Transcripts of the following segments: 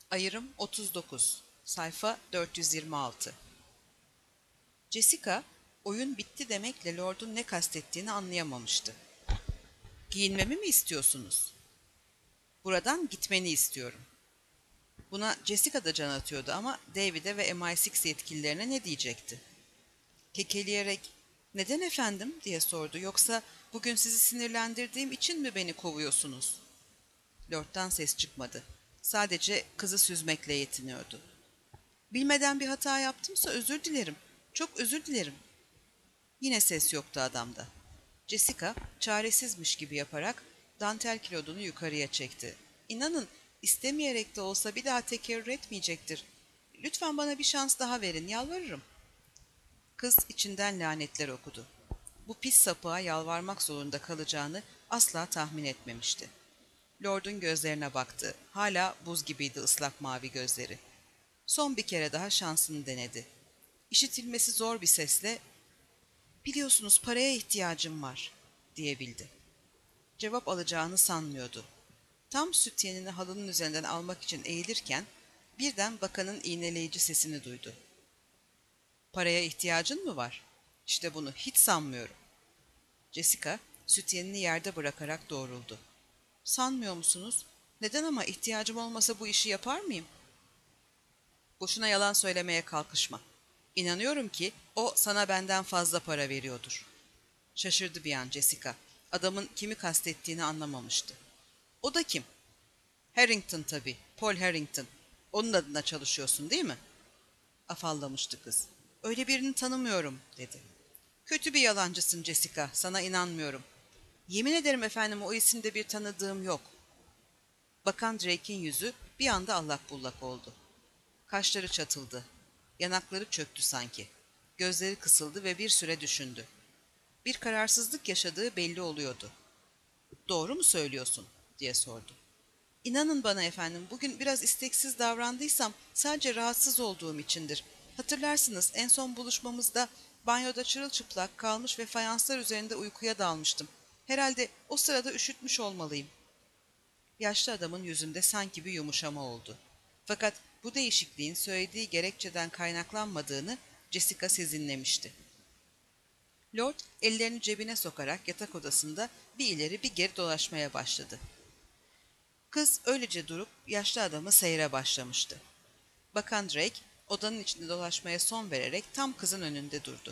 Ayrım 39, sayfa 426. Jessica, oyun bitti demekle Lord'un ne kastettiğini anlayamamıştı. Giyinmemi mi istiyorsunuz? Buradan gitmeni istiyorum. Buna Jessica da can atıyordu ama David'e ve MI6 yetkililerine ne diyecekti? Kekeleyerek, "Neden efendim?" diye sordu. "Yoksa bugün sizi sinirlendirdiğim için mi beni kovuyorsunuz?" Lord'dan ses çıkmadı. Sadece kızı süzmekle yetiniyordu. "Bilmeden bir hata yaptımsa özür dilerim. Çok özür dilerim." Yine ses yoktu adamda. Jessica çaresizmiş gibi yaparak dantel kilodunu yukarıya çekti. "İnanın, istemeyerek de olsa bir daha tekerrür etmeyecektir. Lütfen bana bir şans daha verin, yalvarırım." Kız içinden lanetler okudu. Bu pis sapığa yalvarmak zorunda kalacağını asla tahmin etmemişti. Lord'un gözlerine baktı. Hala buz gibiydi ıslak mavi gözleri. Son bir kere daha şansını denedi. İşitilmesi zor bir sesle, "Biliyorsunuz paraya ihtiyacım var," diyebildi. Cevap alacağını sanmıyordu. Tam sütyenini halının üzerinden almak için eğilirken birden bakanın iğneleyici sesini duydu. "Paraya ihtiyacın mı var?" "İşte bunu hiç sanmıyorum." Jessica sütyenini yerde bırakarak doğruldu. "Sanmıyor musunuz? Neden ama ihtiyacım olmasa bu işi yapar mıyım?" "Boşuna yalan söylemeye kalkışma. İnanıyorum ki o sana benden fazla para veriyordur." Şaşırdı bir an Jessica. Adamın kimi kastettiğini anlamamıştı. "O da kim?" "Harrington tabii, Paul Harrington. Onun adına çalışıyorsun değil mi?" Afallamıştı kız. "Öyle birini tanımıyorum," dedi. "Kötü bir yalancısın Jessica, sana inanmıyorum." "Yemin ederim efendim o isimde bir tanıdığım yok." Bakan Drake'in yüzü bir anda allak bullak oldu. Kaşları çatıldı. Yanakları çöktü sanki. Gözleri kısıldı ve bir süre düşündü. Bir kararsızlık yaşadığı belli oluyordu. "Doğru mu söylüyorsun?" diye sordu. "İnanın bana efendim, bugün biraz isteksiz davrandıysam sadece rahatsız olduğum içindir. Hatırlarsınız en son buluşmamızda banyoda çırılçıplak kalmış ve fayanslar üzerinde uykuya dalmıştım. Herhalde o sırada üşütmüş olmalıyım." Yaşlı adamın yüzünde sanki bir yumuşama oldu. Fakat bu değişikliğin söylediği gerekçeden kaynaklanmadığını Jessica sezinlemişti. Lord ellerini cebine sokarak yatak odasında bir ileri bir geri dolaşmaya başladı. Kız öylece durup yaşlı adamı seyre başlamıştı. Bakan Drake odanın içinde dolaşmaya son vererek tam kızın önünde durdu.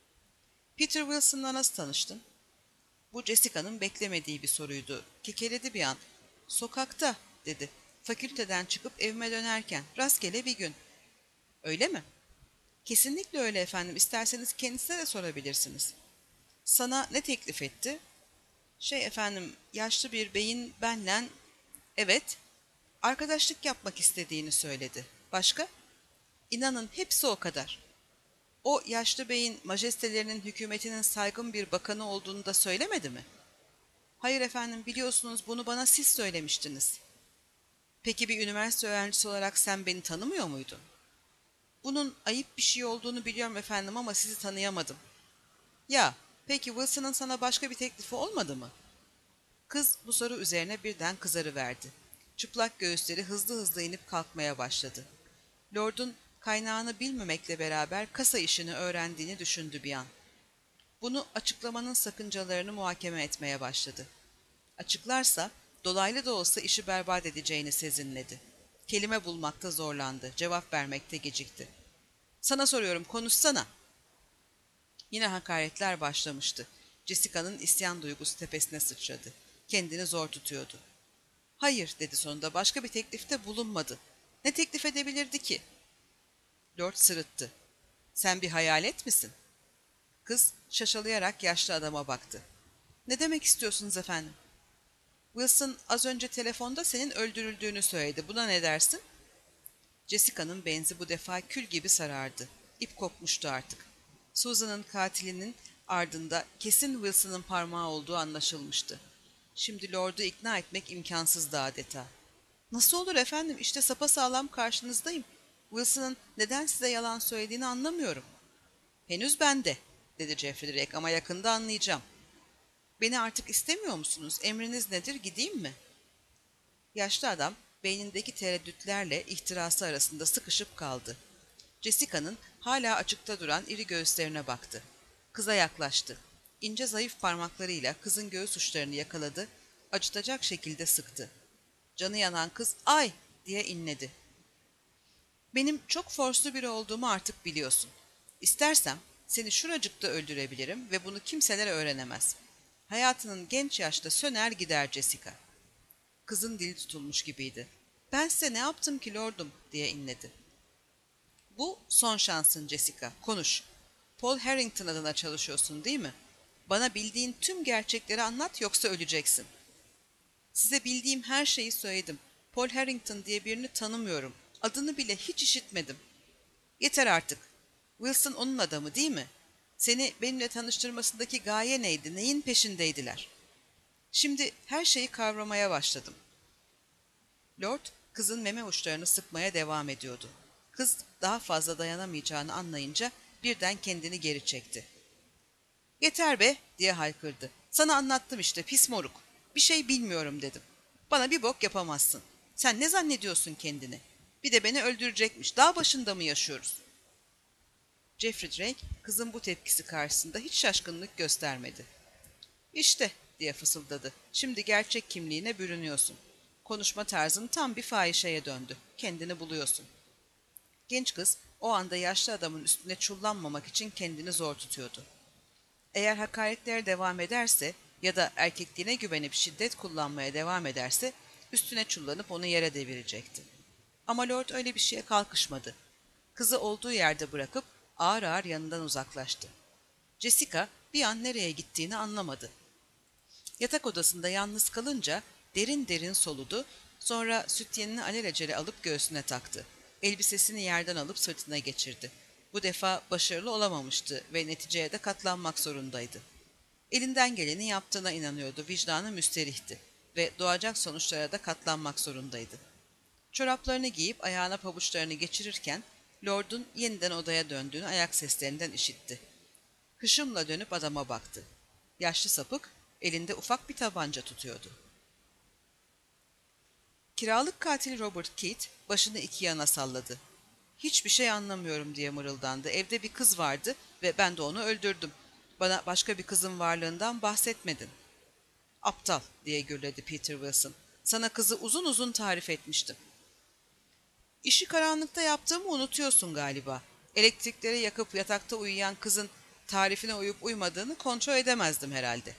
"Peter Wilson'la nasıl tanıştın?" Bu Jessica'nın beklemediği bir soruydu. Kekeledi bir an. "Sokakta," dedi. "Fakülteden çıkıp evime dönerken rastgele bir gün." "Öyle mi?" "Kesinlikle öyle efendim. İsterseniz kendisine de sorabilirsiniz." "Sana ne teklif etti?" Efendim, yaşlı bir beyin benle..." "Evet." "Arkadaşlık yapmak istediğini söyledi." "Başka?" "İnanın hepsi o kadar." "O yaşlı beyin majestelerinin hükümetinin saygın bir bakanı olduğunu da söylemedi mi?" "Hayır efendim, biliyorsunuz bunu bana siz söylemiştiniz." "Peki bir üniversite öğrencisi olarak sen beni tanımıyor muydun?" "Bunun ayıp bir şey olduğunu biliyorum efendim ama sizi tanıyamadım." "Ya, peki Wilson'ın sana başka bir teklifi olmadı mı?" Kız bu soru üzerine birden kızarıverdi. Çıplak göğüsleri hızlı hızlı inip kalkmaya başladı. Lord'un kaynağını bilmemekle beraber kasa işini öğrendiğini düşündü bir an. Bunu açıklamanın sakıncalarını muhakeme etmeye başladı. Açıklarsa dolaylı da olsa işi berbat edeceğini sezinledi. Kelime bulmakta zorlandı, cevap vermekte gecikti. "Sana soruyorum, konuşsana." Yine hakaretler başlamıştı. Jessica'nın isyan duygusu tepesine sıçradı. Kendini zor tutuyordu. "Hayır," dedi sonunda, "başka bir teklifte bulunmadı." "Ne teklif edebilirdi ki?" Lord sırıttı. "Sen bir hayalet misin?" Kız şaşalayarak yaşlı adama baktı. "Ne demek istiyorsunuz efendim?" "Wilson az önce telefonda senin öldürüldüğünü söyledi. Buna ne dersin?" Jessica'nın benzi bu defa kül gibi sarardı. İp kopmuştu artık. Susan'ın katilinin ardında kesin Wilson'ın parmağı olduğu anlaşılmıştı. Şimdi Lord'u ikna etmek imkansızdı adeta. "Nasıl olur efendim? İşte sapasağlam karşınızdayım. Wilson'ın neden size yalan söylediğini anlamıyorum." "Henüz bende," dedi Geoffrey Drake, "ama yakında anlayacağım." "Beni artık istemiyor musunuz? Emriniz nedir, gideyim mi?" Yaşlı adam beynindeki tereddütlerle ihtirası arasında sıkışıp kaldı. Jessica'nın hala açıkta duran iri göğüslerine baktı. Kıza yaklaştı. İnce zayıf parmaklarıyla kızın göğüs uçlarını yakaladı, acıtacak şekilde sıktı. Canı yanan kız "Ay!" diye inledi. "Benim çok forslu biri olduğumu artık biliyorsun. İstersem seni şuracıkta öldürebilirim ve bunu kimseler öğrenemez. Hayatının genç yaşta söner gider Jessica." Kızın dili tutulmuş gibiydi. "Ben size ne yaptım ki lordum?" diye inledi. "Bu son şansın Jessica. Konuş. Paul Harrington adına çalışıyorsun, değil mi? Bana bildiğin tüm gerçekleri anlat, yoksa öleceksin." "Size bildiğim her şeyi söyledim. Paul Harrington diye birini tanımıyorum. Adını bile hiç işitmedim." "Yeter artık. Wilson onun adamı, değil mi? Seni benimle tanıştırmasındaki gaye neydi? Neyin peşindeydiler?" "Şimdi her şeyi kavramaya başladım." Lord, kızın meme uçlarını sıkmaya devam ediyordu. Kız daha fazla dayanamayacağını anlayınca birden kendini geri çekti. "Yeter be!" diye haykırdı. "Sana anlattım işte, pis moruk. Bir şey bilmiyorum dedim. Bana bir bok yapamazsın. Sen ne zannediyorsun kendini? Bir de beni öldürecekmiş. Dağ başında mı yaşıyoruz?" Geoffrey Drake, kızın bu tepkisi karşısında hiç şaşkınlık göstermedi. "İşte," diye fısıldadı. "Şimdi gerçek kimliğine bürünüyorsun. Konuşma tarzın tam bir fahişeye döndü. Kendini buluyorsun." Genç kız o anda yaşlı adamın üstüne çullanmamak için kendini zor tutuyordu. Eğer hakaretlere devam ederse ya da erkekliğine güvenip şiddet kullanmaya devam ederse üstüne çullanıp onu yere devirecekti. Ama Lord öyle bir şeye kalkışmadı. Kızı olduğu yerde bırakıp ağır ağır yanından uzaklaştı. Jessica bir an nereye gittiğini anlamadı. Yatak odasında yalnız kalınca derin derin soludu, sonra sütyenini alelacele alıp göğsüne taktı. Elbisesini yerden alıp sırtına geçirdi. Bu defa başarılı olamamıştı ve neticeye de katlanmak zorundaydı. Elinden geleni yaptığına inanıyordu, vicdanı müsterihti ve doğacak sonuçlara da katlanmak zorundaydı. Çoraplarını giyip ayağına pabuçlarını geçirirken Lord'un yeniden odaya döndüğünü ayak seslerinden işitti. Hışımla dönüp adama baktı. Yaşlı sapık elinde ufak bir tabanca tutuyordu. Kiralık katil Robert Keith başını iki yana salladı. "Hiçbir şey anlamıyorum," diye mırıldandı. "Evde bir kız vardı ve ben de onu öldürdüm. Bana başka bir kızın varlığından bahsetmedin." "Aptal," diye gürledi Peter Wilson. "Sana kızı uzun uzun tarif etmiştim." "İşi karanlıkta yaptığımı unutuyorsun galiba. Elektrikleri yakıp yatakta uyuyan kızın tarifine uyup uymadığını kontrol edemezdim herhalde."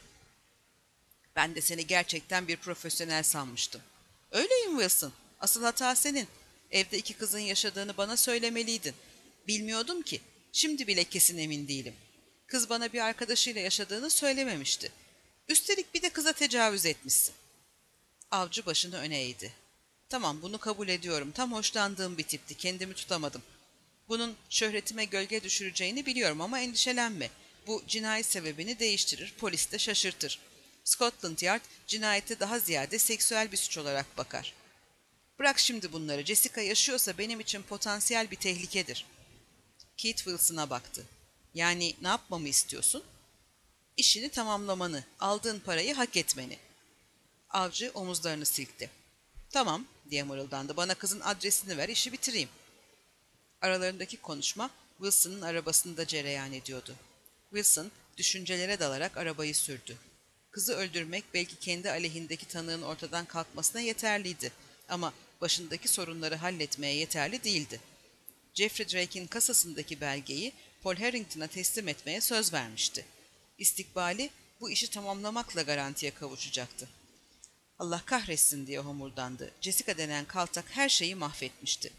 "Ben de seni gerçekten bir profesyonel sanmıştım." "Öyleyim Wilson. Asıl hata senin. Evde iki kızın yaşadığını bana söylemeliydin. Bilmiyordum ki. Şimdi bile kesin emin değilim. Kız bana bir arkadaşıyla yaşadığını söylememişti. Üstelik bir de kıza tecavüz etmişsin." Avcı başını öne eğdi. "Tamam, bunu kabul ediyorum. Tam hoşlandığım bir tipti. Kendimi tutamadım. Bunun şöhretime gölge düşüreceğini biliyorum ama endişelenme. Bu cinayet sebebini değiştirir, polis de şaşırtır. Scotland Yard cinayete daha ziyade seksüel bir suç olarak bakar. Bırak şimdi bunları. Jessica yaşıyorsa benim için potansiyel bir tehlikedir." Keith Wilson'a baktı. "Yani ne yapmamı istiyorsun?" "İşini tamamlamanı, aldığın parayı hak etmeni." Avcı omuzlarını silkti. "Tamam," diye mırıldandı. "Bana kızın adresini ver, işi bitireyim." Aralarındaki konuşma Wilson'ın arabasında cereyan ediyordu. Wilson düşüncelere dalarak arabayı sürdü. Kızı öldürmek belki kendi aleyhindeki tanığın ortadan kalkmasına yeterliydi ama başındaki sorunları halletmeye yeterli değildi. Geoffrey Drake'in kasasındaki belgeyi Paul Harrington'a teslim etmeye söz vermişti. İstikbali bu işi tamamlamakla garantiye kavuşacaktı. "Allah kahretsin," diye homurdandı. Jessica denen kaltak her şeyi mahvetmişti.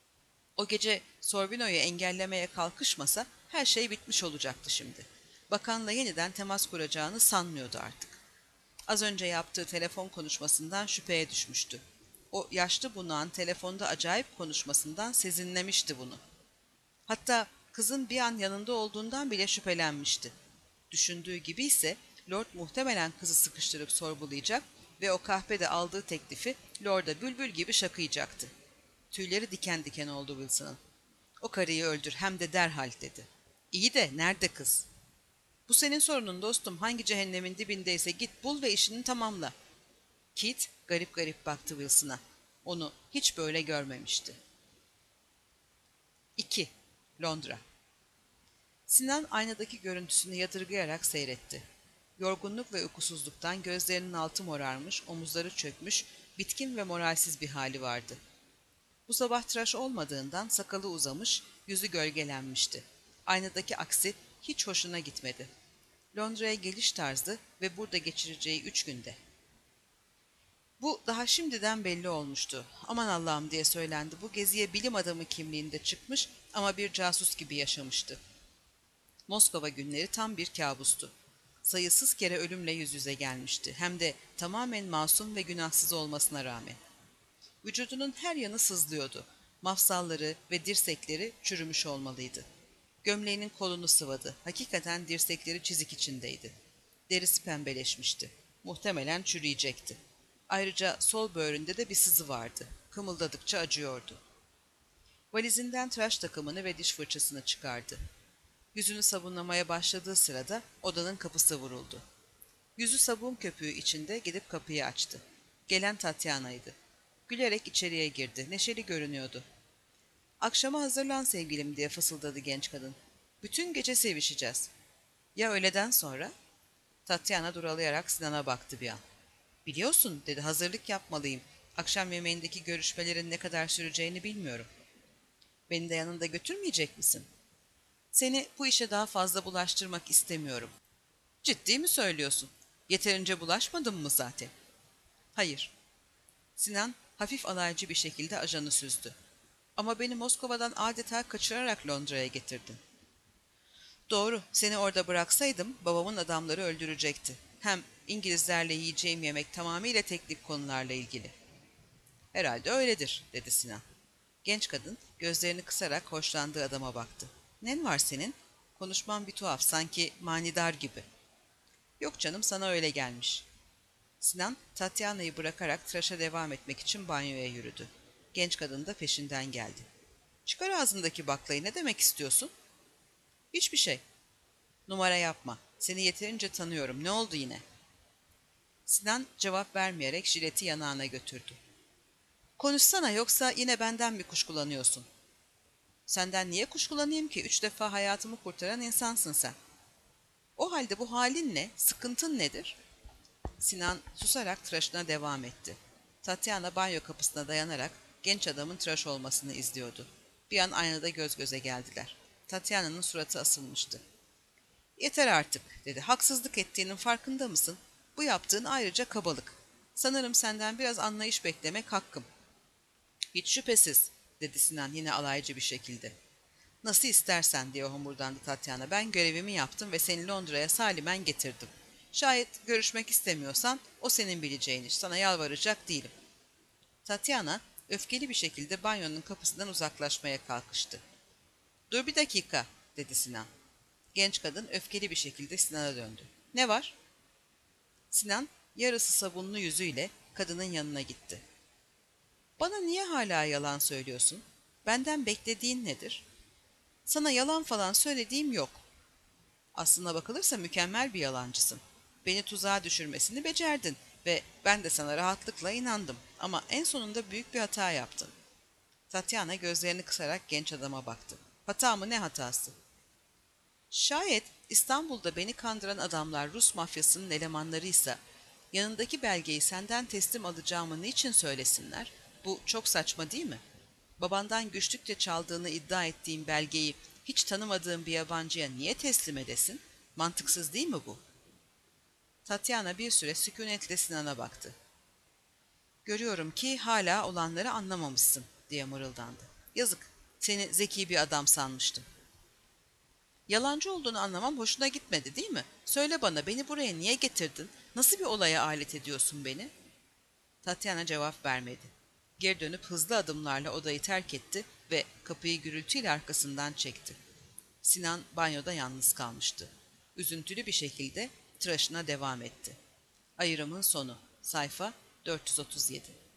O gece Sorbino'yu engellemeye kalkışmasa her şey bitmiş olacaktı şimdi. Bakanla yeniden temas kuracağını sanmıyordu artık. Az önce yaptığı telefon konuşmasından şüpheye düşmüştü. O yaşlı bunağın telefonda acayip konuşmasından sezinlemişti bunu. Hatta kızın bir an yanında olduğundan bile şüphelenmişti. Düşündüğü gibi ise Lord muhtemelen kızı sıkıştırıp sorgulayacak ve o kahvede aldığı teklifi Lord'a bülbül gibi şakıyacaktı. Tüyleri diken diken oldu Wilson'ın. "O karıyı öldür, hem de derhal," dedi. "İyi de nerede kız?" "Bu senin sorunun dostum. Hangi cehennemin dibindeyse git bul ve işini tamamla." Keith garip garip baktı Wilson'a. Onu hiç böyle görmemişti. 2. Londra. Sinan aynadaki görüntüsünü yadırgayarak seyretti. Yorgunluk ve uykusuzluktan gözlerinin altı morarmış, omuzları çökmüş, bitkin ve moralsiz bir hali vardı. Bu sabah tıraş olmadığından sakalı uzamış, yüzü gölgelenmişti. Aynadaki aksi hiç hoşuna gitmedi. Londra'ya geliş tarzı ve burada geçireceği 3 günde. Bu daha şimdiden belli olmuştu. Aman Allah'ım diye söylendi. Bu geziye bilim adamı kimliğinde çıkmış ama bir casus gibi yaşamıştı. Moskova günleri tam bir kabustu. Sayısız kere ölümle yüz yüze gelmişti. Hem de tamamen masum ve günahsız olmasına rağmen. Vücudunun her yanı sızlıyordu. Mafsalları ve dirsekleri çürümüş olmalıydı. Gömleğinin kolunu sıvadı. Hakikaten dirsekleri çizik içindeydi. Derisi pembeleşmişti. Muhtemelen çürüyecekti. Ayrıca sol böğründe de bir sızı vardı. Kımıldadıkça acıyordu. Valizinden tıraş takımını ve diş fırçasını çıkardı. Yüzünü sabunlamaya başladığı sırada odanın kapısı vuruldu. Yüzü sabun köpüğü içinde gidip kapıyı açtı. Gelen Tatyana'ydı. Gülerek içeriye girdi. Neşeli görünüyordu. "Akşama hazırlan sevgilim," diye fısıldadı genç kadın. "Bütün gece sevişeceğiz." "Ya öğleden sonra?" Tatyana duralayarak Sinan'a baktı bir an. "Biliyorsun," dedi, "hazırlık yapmalıyım. Akşam yemeğindeki görüşmelerin ne kadar süreceğini bilmiyorum." "Beni de yanında götürmeyecek misin?" "Seni bu işe daha fazla bulaştırmak istemiyorum." "Ciddi mi söylüyorsun? Yeterince bulaşmadın mı zaten?" "Hayır." Sinan hafif alaycı bir şekilde ajanı süzdü. "Ama beni Moskova'dan adeta kaçırarak Londra'ya getirdin." "Doğru, seni orada bıraksaydım babamın adamları öldürecekti. Hem İngilizlerle yiyeceğim yemek tamamıyla teknik konularla ilgili." "Herhalde öyledir," dedi Sinan. Genç kadın gözlerini kısarak hoşlandığı adama baktı. "Nen var senin? Konuşman bir tuhaf, sanki manidar gibi." "Yok canım, sana öyle gelmiş." Sinan, Tatyana'yı bırakarak tıraşa devam etmek için banyoya yürüdü. Genç kadın da peşinden geldi. "Çıkar ağzındaki baklayı, ne demek istiyorsun?" "Hiçbir şey." "Numara yapma. Seni yeterince tanıyorum. Ne oldu yine?" Sinan cevap vermeyerek jileti yanağına götürdü. "Konuşsana, yoksa yine benden mi kuşkulanıyorsun?" "Senden niye kuşkulanayım ki? 3 defa hayatımı kurtaran insansın sen." "O halde bu halin ne? Sıkıntın nedir?" Sinan susarak tıraşına devam etti. Tatyana banyo kapısına dayanarak genç adamın tıraş olmasını izliyordu. Bir an aynada göz göze geldiler. Tatyana'nın suratı asılmıştı. "Yeter artık," dedi. "Haksızlık ettiğinin farkında mısın? Bu yaptığın ayrıca kabalık. Sanırım senden biraz anlayış beklemek hakkım." "Hiç şüphesiz," dedi Sinan yine alaycı bir şekilde. "Nasıl istersen," diye homurdandı Tatyana. "Ben görevimi yaptım ve seni Londra'ya salimen getirdim. Şayet görüşmek istemiyorsan o senin bileceğin iş. Sana yalvaracak değilim." Tatyana öfkeli bir şekilde banyonun kapısından uzaklaşmaya kalkıştı. "Dur bir dakika," dedi Sinan. Genç kadın öfkeli bir şekilde Sinan'a döndü. "Ne var?" Sinan yarısı sabunlu yüzüyle kadının yanına gitti. "Bana niye hala yalan söylüyorsun? Benden beklediğin nedir?" "Sana yalan falan söylediğim yok. Aslına bakılırsa mükemmel bir yalancısın. Beni tuzağa düşürmesini becerdin ve ben de sana rahatlıkla inandım. Ama en sonunda büyük bir hata yaptın." Tatyana gözlerini kısarak genç adama baktı. "Hata mı, ne hatası?" "Şayet İstanbul'da beni kandıran adamlar Rus mafyasının elemanlarıysa, yanındaki belgeyi senden teslim alacağımı niçin söylesinler? Bu çok saçma değil mi? Babandan güçlükle çaldığını iddia ettiğin belgeyi hiç tanımadığın bir yabancıya niye teslim edesin? Mantıksız değil mi bu?" Tatyana bir süre sükunetle Sinan'a baktı. "Görüyorum ki hala olanları anlamamışsın," diye mırıldandı. "Yazık, seni zeki bir adam sanmıştım." "Yalancı olduğunu anlamam hoşuna gitmedi değil mi? Söyle bana, beni buraya niye getirdin? Nasıl bir olaya alet ediyorsun beni?" Tatyana cevap vermedi. Geri dönüp hızlı adımlarla odayı terk etti ve kapıyı gürültüyle arkasından çekti. Sinan banyoda yalnız kalmıştı. Üzüntülü bir şekilde tıraşına devam etti. Ayrımın sonu. Sayfa 437.